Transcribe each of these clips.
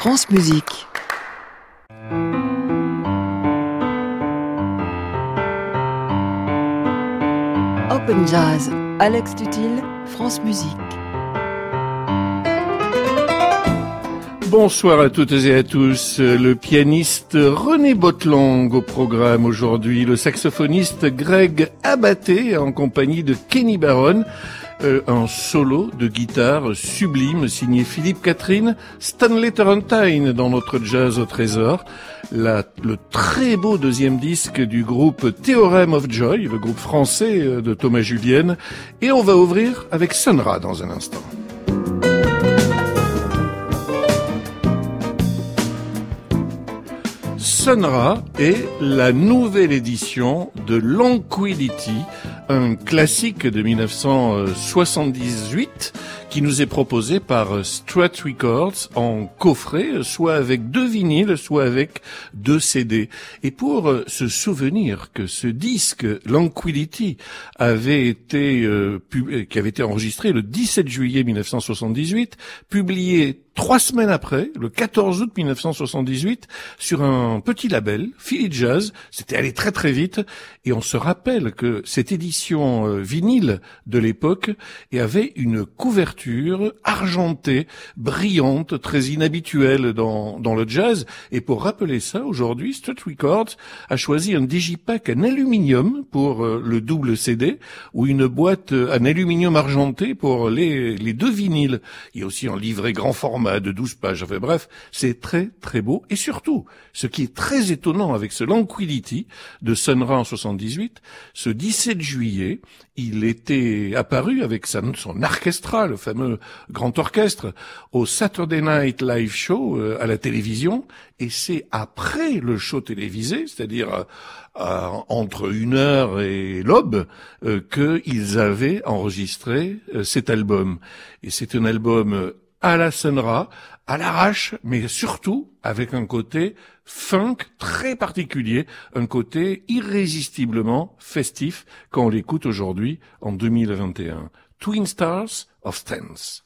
France Musique. Open Jazz, Alex Tutil, France Musique. Bonsoir à toutes et à tous. Le pianiste René Botlang au programme aujourd'hui, le saxophoniste Greg Abaté en compagnie de Kenny Barron, un solo de guitare sublime signé Philippe Catherine, Stanley Turrentine dans notre jazz au trésor, le très beau deuxième disque du groupe Theorem of Joy, le groupe français de Thomas Julien, et on va ouvrir avec Sun Ra dans un instant. Sun Ra est la nouvelle édition de Languidity, un classique de 1978 qui nous est proposé par Strat Records en coffret, soit avec 2 vinyles, soit avec 2 CD. Et pour se souvenir que ce disque Languidity qui avait été enregistré le 17 juillet 1978, publié 3 semaines après, le 14 août 1978, sur un petit label, Philly Jazz, c'était allé très très vite, et on se rappelle que cette édition vinyle de l'époque avait une couverture argentée, brillante, très inhabituelle dans le jazz, et pour rappeler ça, aujourd'hui, Strat Records a choisi un digipack en aluminium pour le double CD, ou une boîte en aluminium argenté pour les 2 vinyles. Il y a aussi un livret grand format de 12 pages. Enfin bref, c'est très très beau. Et surtout, ce qui est très étonnant avec ce Languidity de Sun Ra en 78, ce 17 juillet, il était apparu avec son orchestra, le fameux grand orchestre, au Saturday Night Live Show à la télévision. Et c'est après le show télévisé, c'est-à-dire entre 1h et l'aube, qu'ils avaient enregistré cet album. Et c'est un album à la Sun Ra, à l'arrache, mais surtout avec un côté funk très particulier, un côté irrésistiblement festif quand on l'écoute aujourd'hui en 2021. Twin Stars of Stance.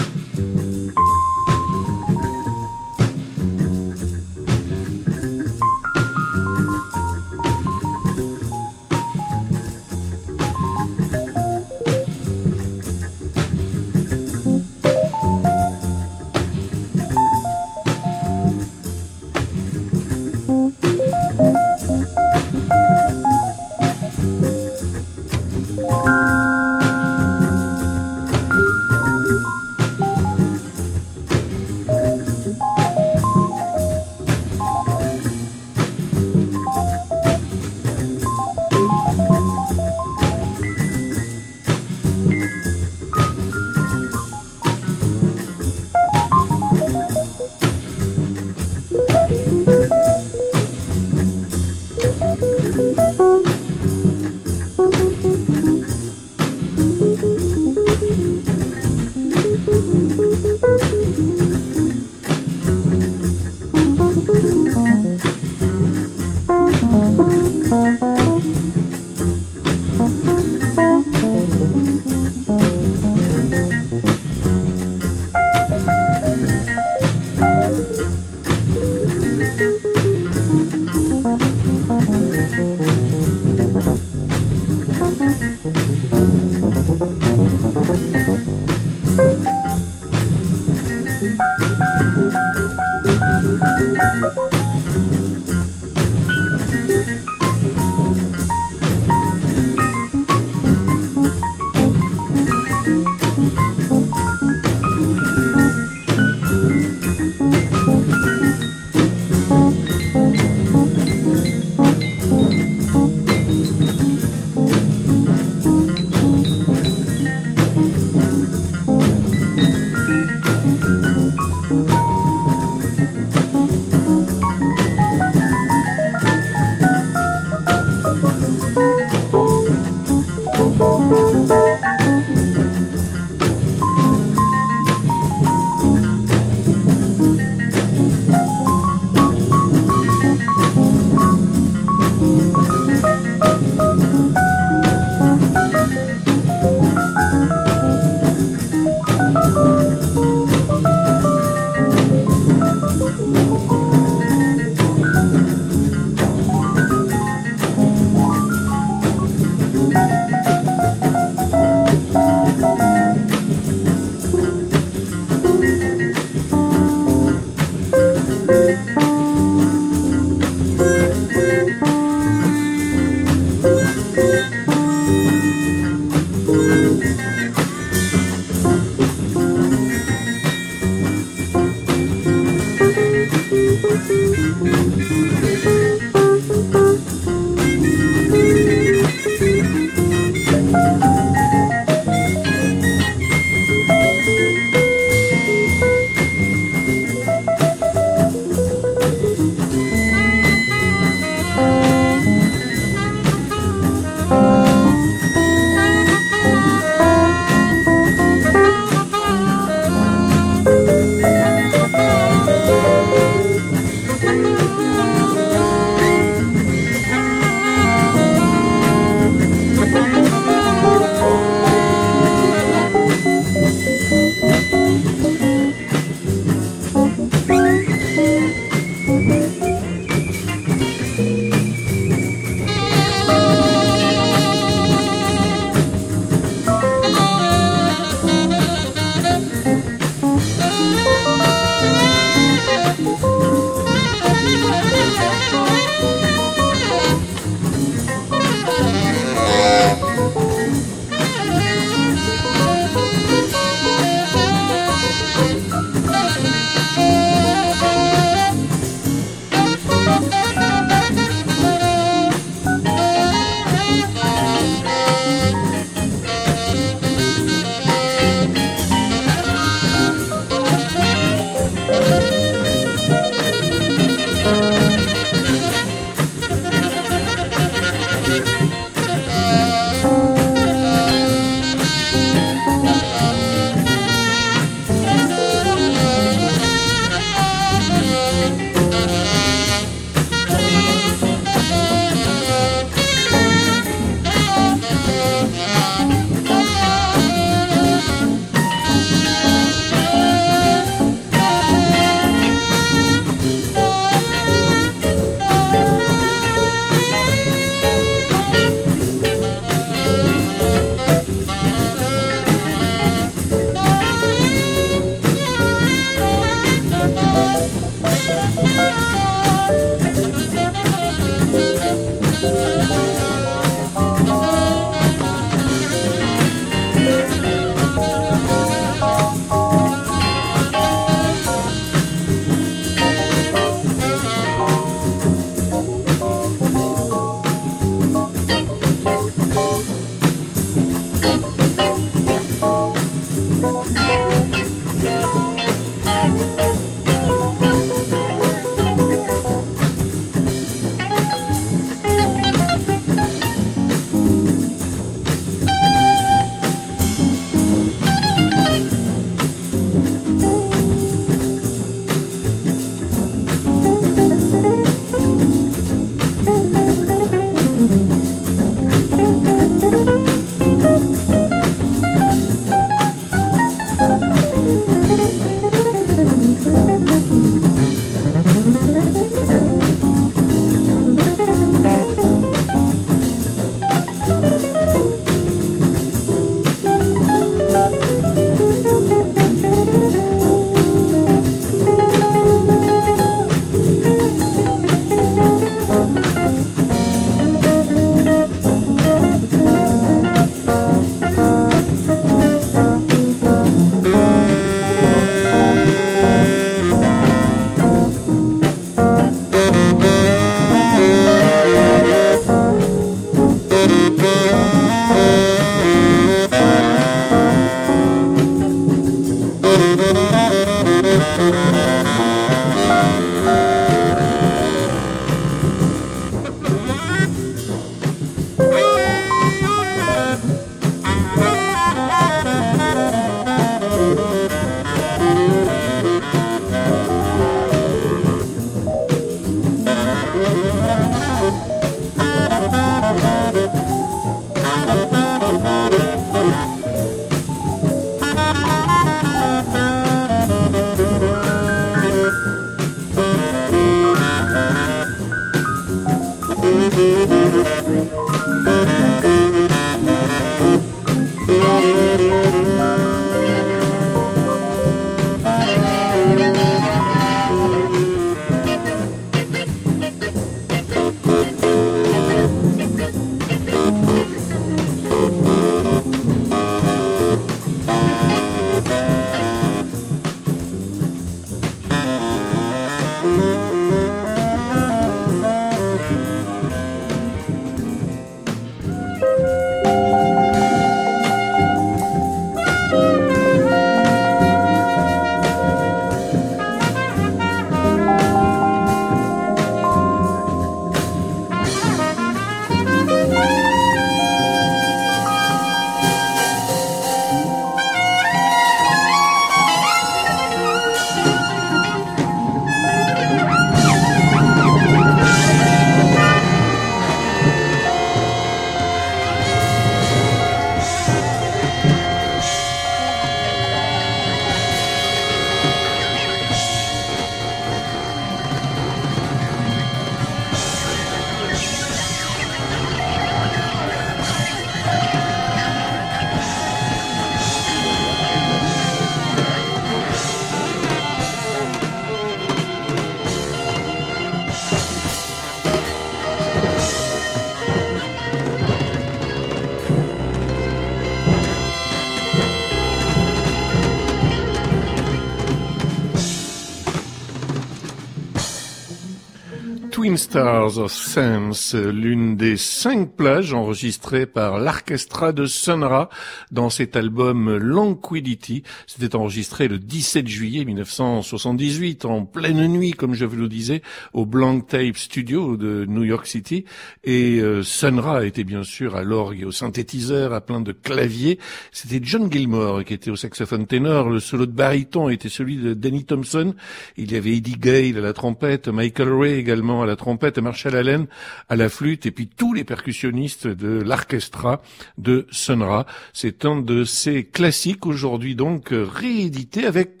Twin Stars of Sense, l'une des 5 plages enregistrées par l'orchestra de Sun Ra dans cet album Languidity. C'était enregistré le 17 juillet 1978, en pleine nuit, comme je vous le disais, au Blank Tape Studio de New York City. Et Sun Ra était bien sûr à l'orgue et au synthétiseur, à plein de claviers. C'était John Gilmore qui était au saxophone ténor. Le solo de baryton était celui de Danny Thompson. Il y avait Eddie Gale à la trompette, Michael Ray également à la trompette, Marshall Allen à la flûte, et puis tous les percussionnistes de l'orchestra de Sun Ra. C'est un de ces classiques aujourd'hui donc réédité avec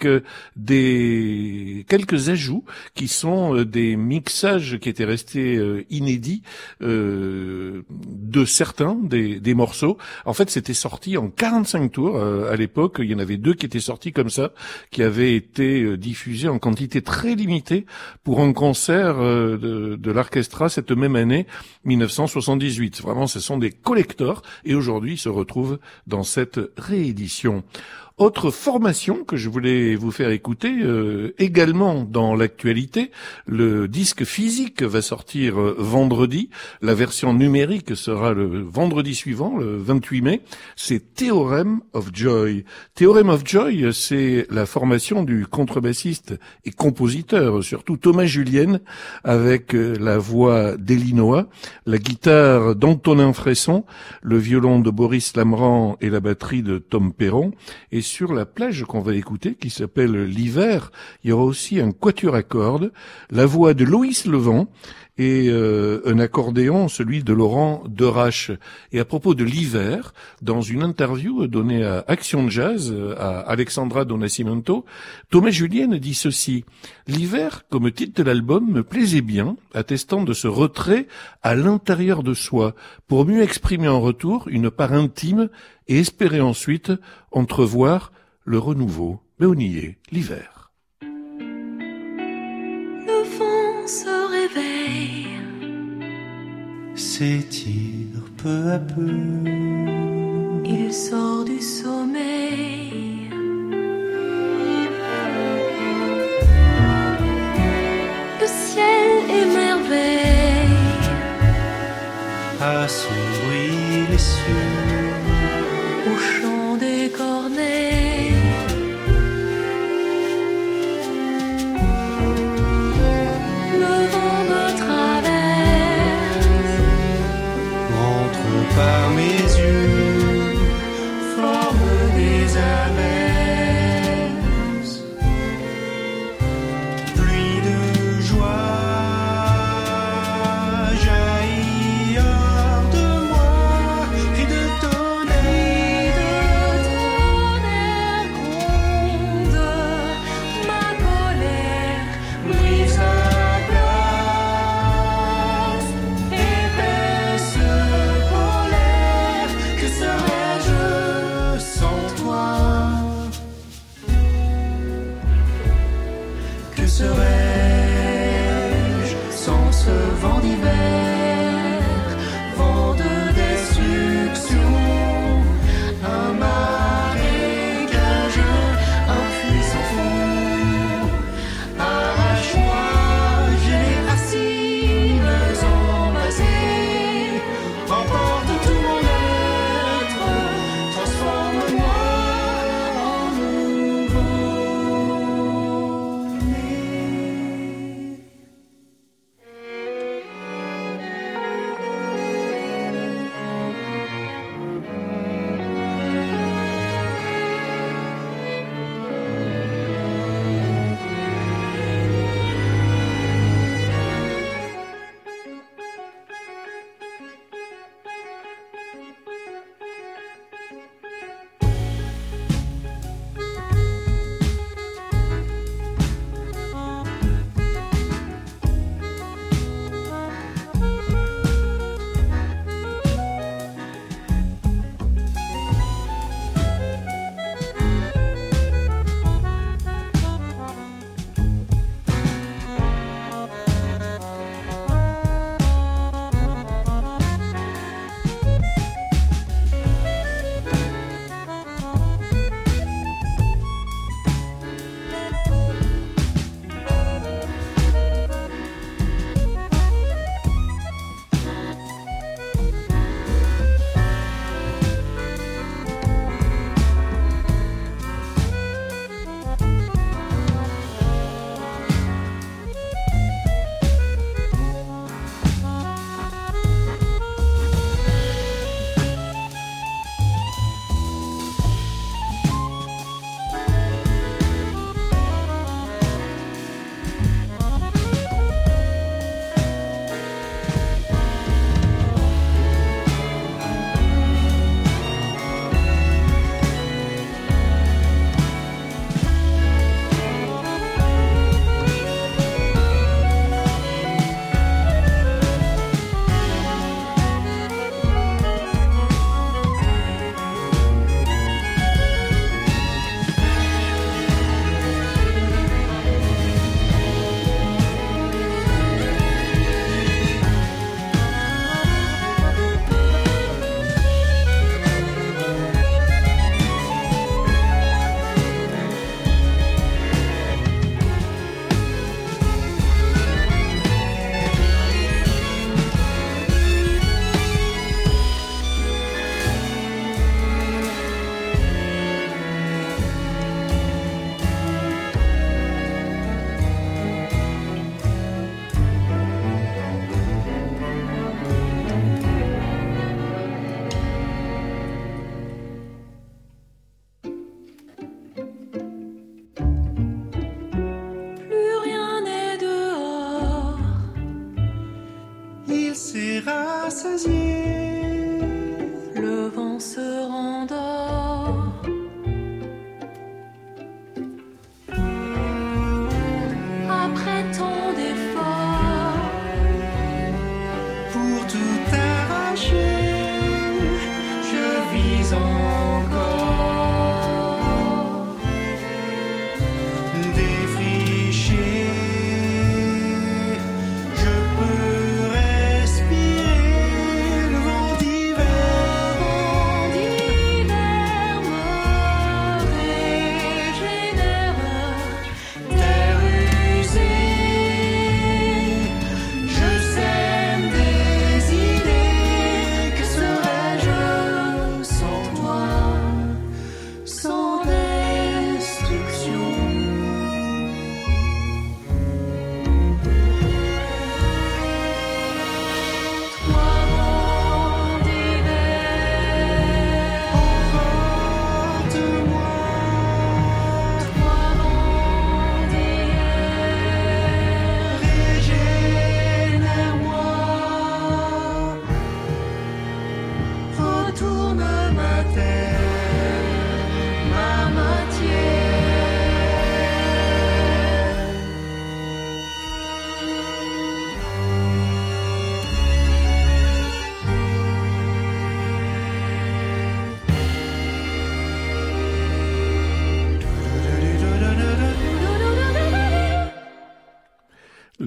quelques ajouts qui sont des mixages qui étaient restés inédits de certains des morceaux. En fait, c'était sorti en 45 tours à l'époque. Il y en avait 2 qui étaient sortis comme ça, qui avaient été diffusés en quantité très limitée pour un concert de l'orchestra cette même année 1978. Vraiment, ce sont des collectors et aujourd'hui ils se retrouvent dans cette réédition. Autre formation que je voulais vous faire écouter, également dans l'actualité, le disque physique va sortir vendredi. La version numérique sera le vendredi suivant, le 28 mai. C'est Theorem of Joy. Theorem of Joy, c'est la formation du contrebassiste et compositeur, surtout Thomas Julien, avec la voix d'Elinoa, la guitare d'Antonin Fresson, le violon de Boris Lamran et la batterie de Tom Perron. Et sur la plage qu'on va écouter, qui s'appelle L'Hiver, il y aura aussi un quatuor à cordes, la voix de Loïs Levent et un accordéon, celui de Laurent Derache. Et à propos de l'hiver, dans une interview donnée à Action Jazz, à Alexandra Donacimento, Thomas Julien dit ceci: « L'hiver, comme titre de l'album, me plaisait bien, attestant de ce retrait à l'intérieur de soi, pour mieux exprimer en retour une part intime et espérer ensuite entrevoir le renouveau. » Mais on y est, l'hiver. Le vent se réveille, s'étire peu à peu, il sort du sommeil. Le ciel émerveille, assombrit les cieux au chant des corneilles. Le vent me traverse, rentre par mes yeux, forme des averses, pluie de joie jaillit hors de moi, et de tonnerre gronde, ma colère brise à glace, épaisse polaire,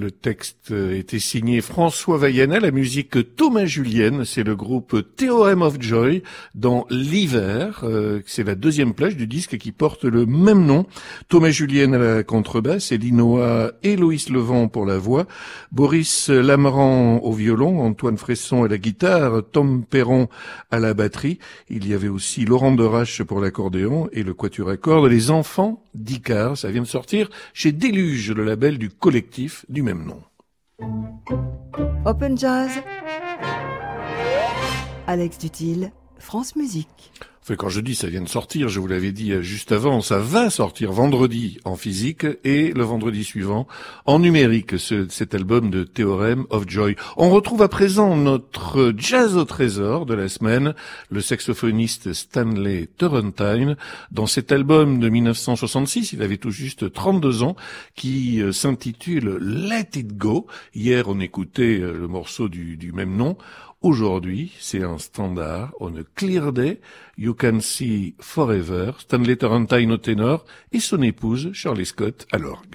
Le texte était signé François Vaillanat, la musique Thomas Julien, c'est le groupe Theorem of Joy dans l'hiver, c'est la deuxième plage du disque qui porte le même nom. Thomas Julien à la contrebasse, Elinoa et Loïs Levent pour la voix, Boris Lameran au violon, Antoine Fresson à la guitare, Tom Perron à la batterie. Il y avait aussi Laurent Derache pour l'accordéon et le quatuor à cordes Les Enfants d'Icare. Ça vient de sortir chez Déluge, le label du collectif du même nom. Open Jazz. Alex Dutil, France Musique. Enfin, quand je dis ça vient de sortir, je vous l'avais dit juste avant, ça va sortir vendredi en physique et le vendredi suivant en numérique, cet album de Theorem of Joy. On retrouve à présent notre jazz au trésor de la semaine, le saxophoniste Stanley Turrentine, dans cet album de 1966, il avait tout juste 32 ans, qui s'intitule Let It Go. Hier, on écoutait le morceau du même nom. Aujourd'hui, c'est un standard. On a Clear Day, You Can See Forever, Stanley Turrentine au ténor et son épouse Shirley Scott à l'orgue.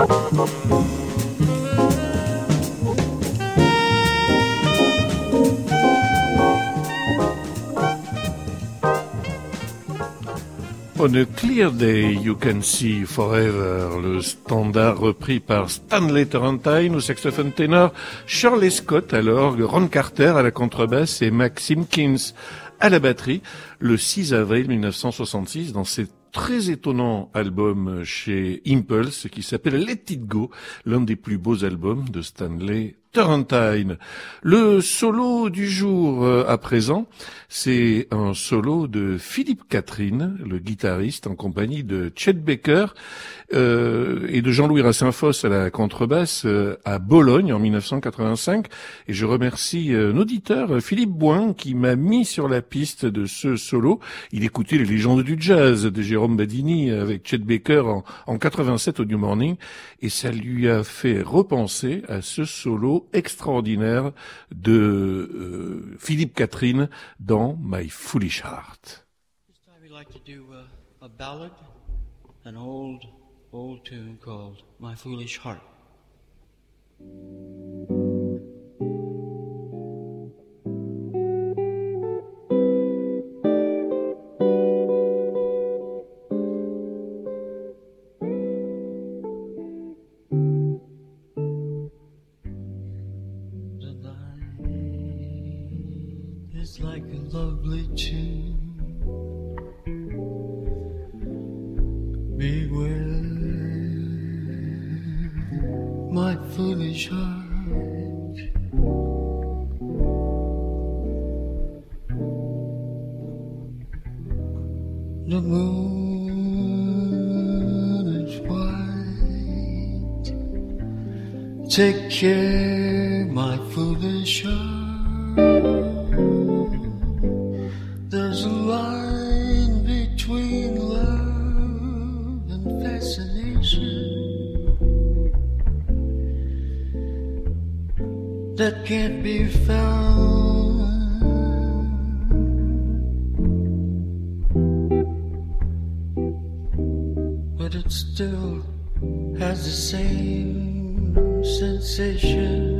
On a clear day, you can see forever, le standard repris par Stanley Turrentine au saxophone ténor, Shirley Scott à l'orgue, Ron Carter à la contrebasse et Max Simpkins à la batterie, le 6 avril 1966 dans cet très étonnant album chez Impulse qui s'appelle Let It Go, l'un des plus beaux albums de Stanley Turrentine. Le solo du jour à présent, c'est un solo de Philippe Catherine, le guitariste en compagnie de Chet Baker et de Jean-Louis Rassin-Fosse à la contrebasse à Bologne en 1985. Et je remercie un auditeur, Philippe Boin, qui m'a mis sur la piste de ce solo. Il écoutait les légendes du jazz de Jérôme Badini avec Chet Baker en 87 au New Morning et ça lui a fait repenser à ce solo extraordinaire de Philippe Catherine dans My Foolish Heart. This time we'd like to do a ballad, an old tune called My Foolish Heart. It's like a lovely tune. Beware my foolish heart. The moon is white. Take care, my foolish heart. There's a line between love and fascination that can't be found. But it still has the same sensation.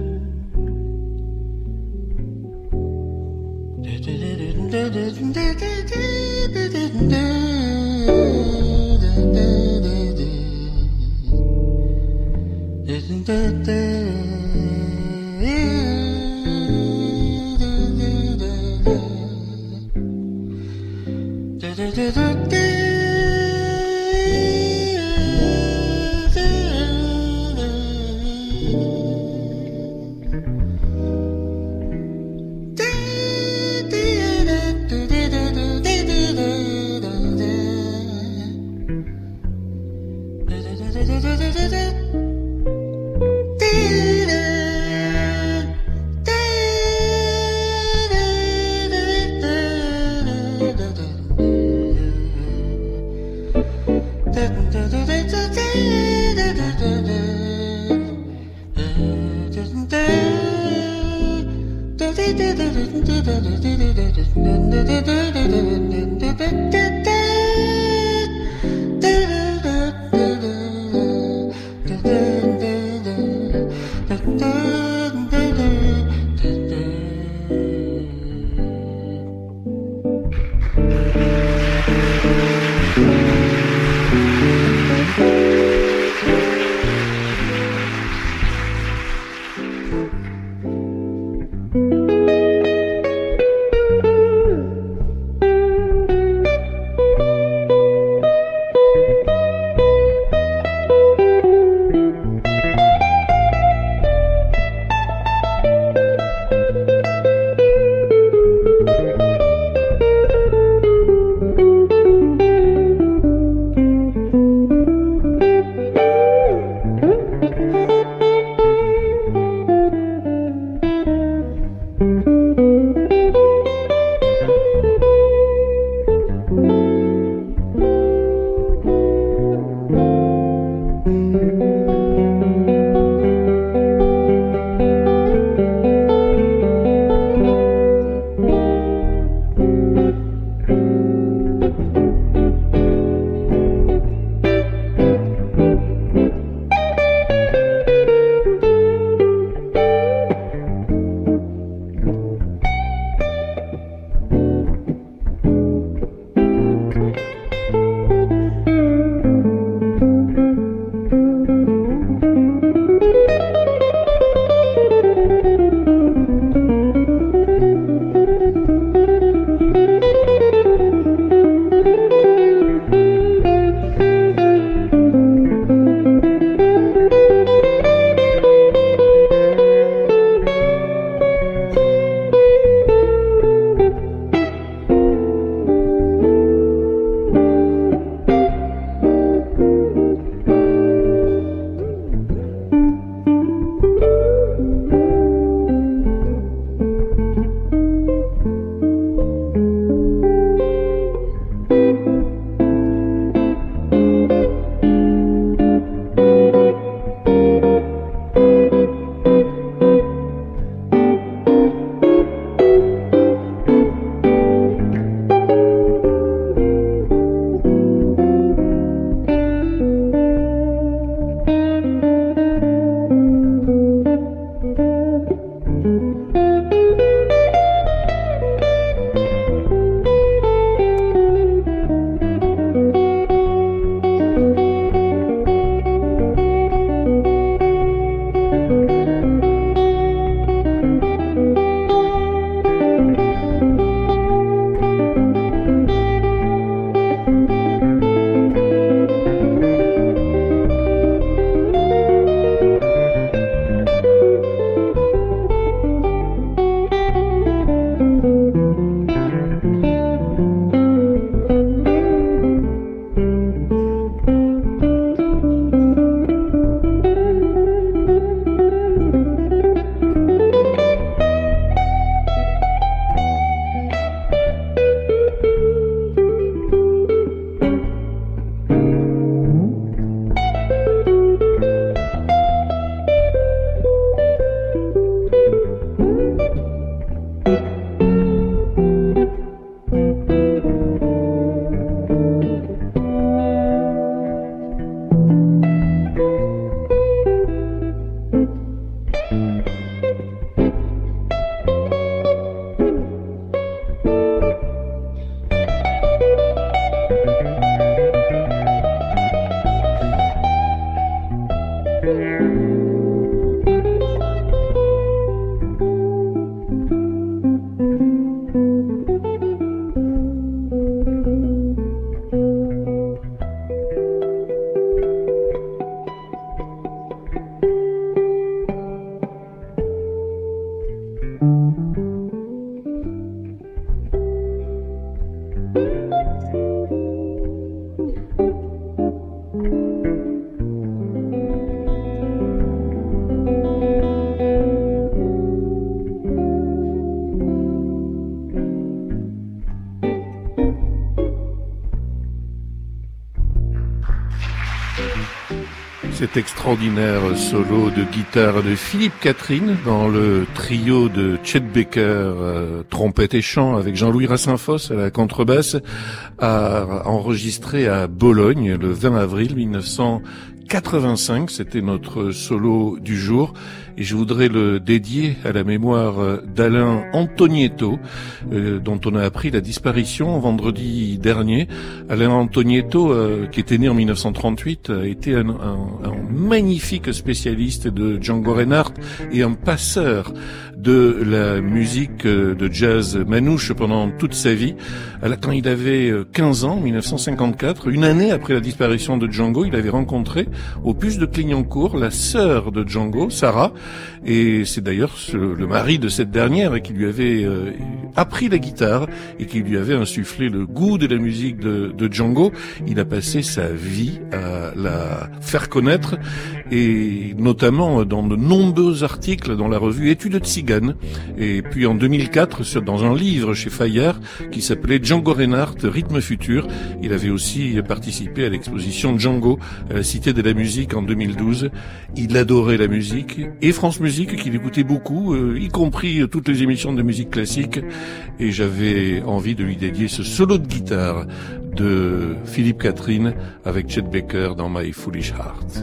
Cet extraordinaire solo de guitare de Philippe Catherine dans le trio de Chet Baker, trompette et chant, avec Jean-Louis Rassinfosse à la contrebasse, a enregistré à Bologne le 20 avril 1985. C'était notre solo du jour et je voudrais le dédier à la mémoire d'Alain Antonietto, dont on a appris la disparition vendredi dernier. Alain Antonietto, qui était né en 1938, a été un magnifique spécialiste de Django Reinhardt et un passeur de la musique de jazz manouche pendant toute sa vie. Quand il avait 15 ans, en 1954, une année après la disparition de Django, il avait rencontré au puce de Clignancourt la sœur de Django, Sarah, et c'est d'ailleurs le mari de cette dernière qui lui avait appris la guitare et qui lui avait insufflé le goût de la musique de Django. Il a passé sa vie à la faire connaître, et notamment dans de nombreux articles dans la revue Études de Tziganes, et puis en 2004 dans un livre chez Fayard qui s'appelait Django Reinhardt, rythme futur. Il avait aussi participé à l'exposition Django à la Cité de la Musique en 2012. Il adorait la musique et France Musique, qu'il écoutait beaucoup, y compris toutes les émissions de musique classique, et j'avais envie de lui dédier ce solo de guitare de Philippe Catherine avec Chet Baker dans My Foolish Heart.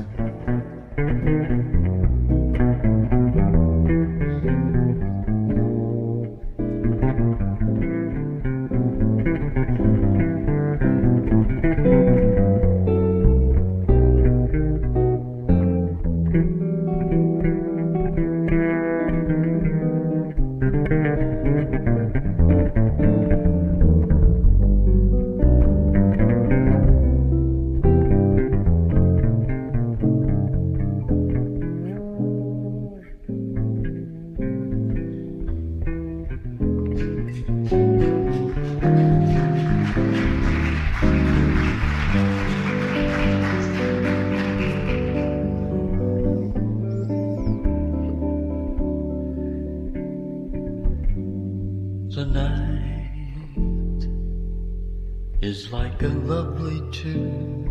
The night is like a lovely tune.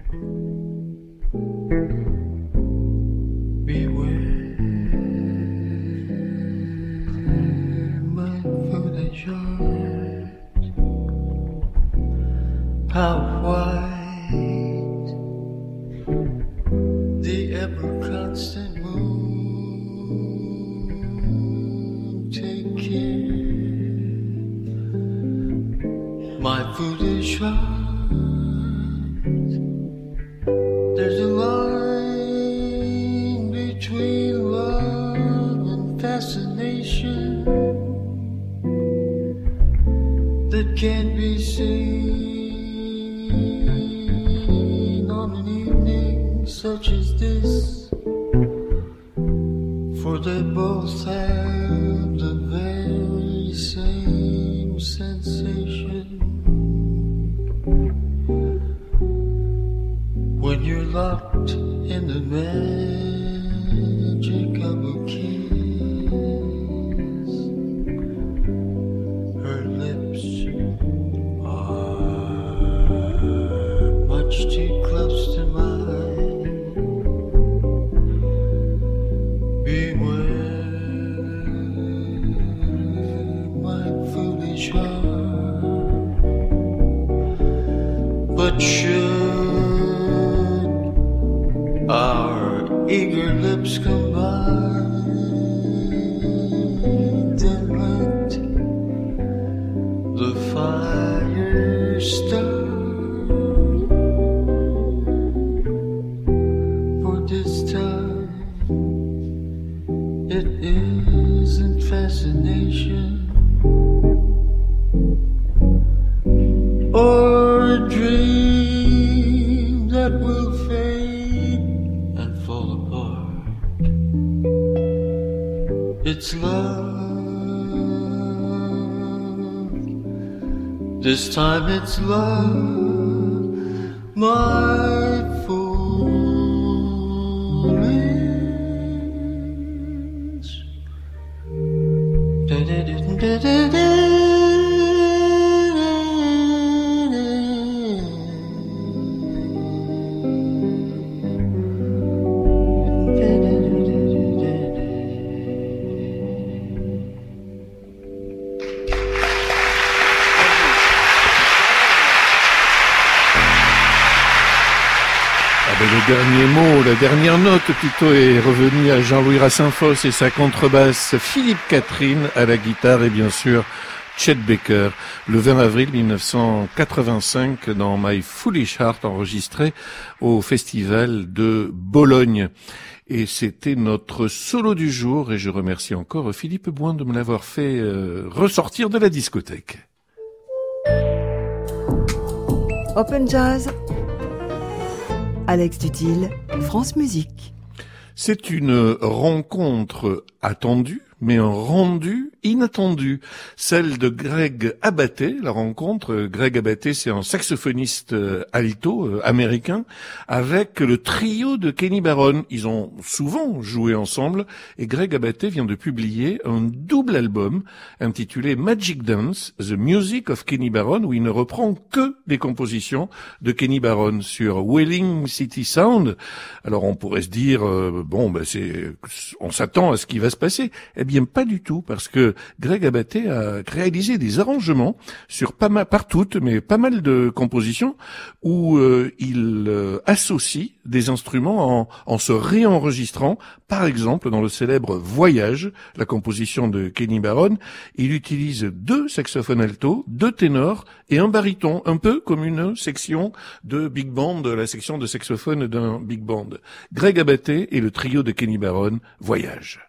Beware my foolish heart, how white the ever-constant moon. Take care, my foolish heart. There's a line between love and fascination that can't be seen on an evening such as this, for they both have the very same sensation. When you're locked in the magic of a kiss, her lips are much too close to mine. Beware my foolish heart. But should our eager lips combine, then let the fire start. For this time it isn't fascination or a dream that will fade and fall apart. It's love. This time it's love, my foolish. ben, le dernier mot, la dernière note plutôt est revenue à Jean-Louis Rassinfos et sa contrebasse, Philippe Catherine à la guitare et bien sûr Chet Baker, le 20 avril 1985 dans My Foolish Heart, enregistré au festival de Bologne. Et c'était notre solo du jour et je remercie encore Philippe Boin de me l'avoir fait ressortir de la discothèque. Open Jazz, Alex Dutil, France Musique. C'est une rencontre attendue, mais un rendu inattendu. Celle de Greg Abate, la rencontre. Greg Abate, c'est un saxophoniste alto américain, avec le trio de Kenny Barron. Ils ont souvent joué ensemble, et Greg Abate vient de publier un double album intitulé Magic Dance, The Music of Kenny Barron, où il ne reprend que des compositions de Kenny Barron sur Wailing City Sound. Alors on pourrait se dire, on s'attend à ce qui va se passer. Eh bien, pas du tout, parce que Greg Abate a réalisé des arrangements sur pas mal de compositions où il associe des instruments en se réenregistrant. Par exemple, dans le célèbre Voyage, la composition de Kenny Barron, il utilise 2 saxophones alto, 2 ténors et un baryton, un peu comme une section de big band, la section de saxophone d'un big band. Greg Abate et le trio de Kenny Barron, Voyage.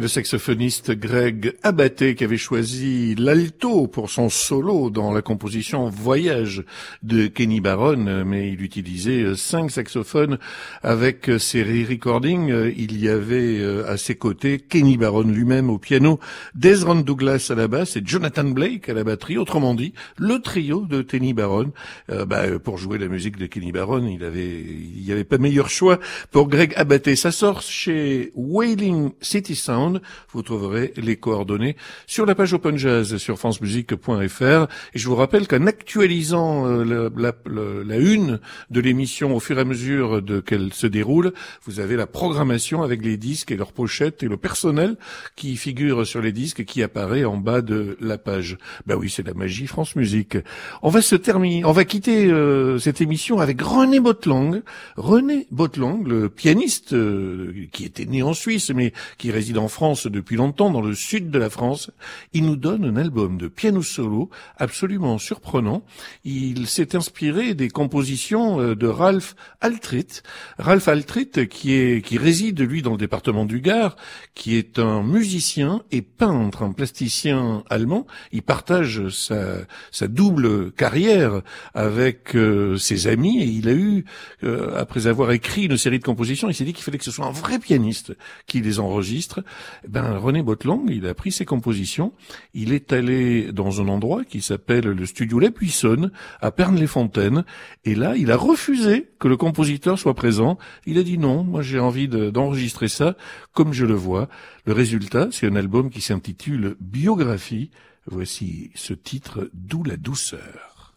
saxophoniste Greg Abaté qui avait choisi l'alto pour son solo dans la composition Voyage de Kenny Barron, mais il utilisait 5 saxophones avec ses re-recordings. Il y avait à ses côtés Kenny Barron lui-même au piano, Desron Douglas à la basse et Jonathan Blake à la batterie. Autrement dit, le trio de Kenny Barron. Pour jouer la musique de Kenny Barron, il y avait pas meilleur choix pour Greg Abaté. Ça sort chez Wailing City Sound. Vous trouverez les coordonnées sur la page Open Jazz sur francemusique.fr. Et je vous rappelle qu'en actualisant la une de l'émission au fur et à mesure qu'elle se déroule, vous avez la programmation avec les disques et leurs pochettes et le personnel qui figure sur les disques et qui apparaît en bas de la page. Oui, c'est la magie France Musique. On va quitter cette émission avec René Botlang. René Botlang, le pianiste qui était né en Suisse mais qui réside en France depuis longtemps, dans le sud de la France. Il nous donne un album de piano solo absolument surprenant. Il s'est inspiré des compositions de Ralph Altritt. Ralph Altritt qui réside lui dans le département du Gard, qui est un musicien et peintre, un plasticien allemand. Il partage sa double carrière avec ses amis et il a eu, après avoir écrit une série de compositions, il s'est dit qu'il fallait que ce soit un vrai pianiste qui les enregistre. René Botlang, il a pris ses compositions, il est allé dans un endroit qui s'appelle le studio La Puissonne à Pernes-les-Fontaines et là, il a refusé que le compositeur soit présent. Il a dit non, moi j'ai envie d'enregistrer ça comme je le vois. Le résultat, c'est un album qui s'intitule Biographie. Voici ce titre, D'où la douceur.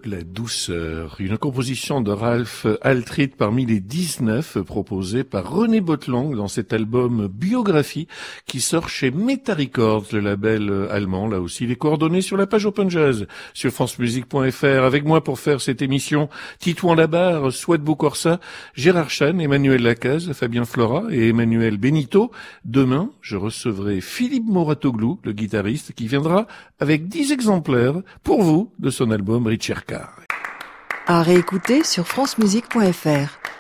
La douceur, une composition de Ralph Altrit parmi les 19 proposés par René Botlang dans cet album Biographie qui sort chez Meta Records, le label allemand. Là aussi, les coordonnées sur la page Open Jazz sur francemusique.fr. Avec moi pour faire cette émission, Titouan Labarre, Souad Boucorsa, Gérard Chan, Emmanuel Lacaze, Fabien Flora et Emmanuel Benito. Demain, je recevrai Philippe Moratoglou, le guitariste, qui viendra avec 10 exemplaires pour vous de son album Ricercare. À réécouter sur francemusique.fr.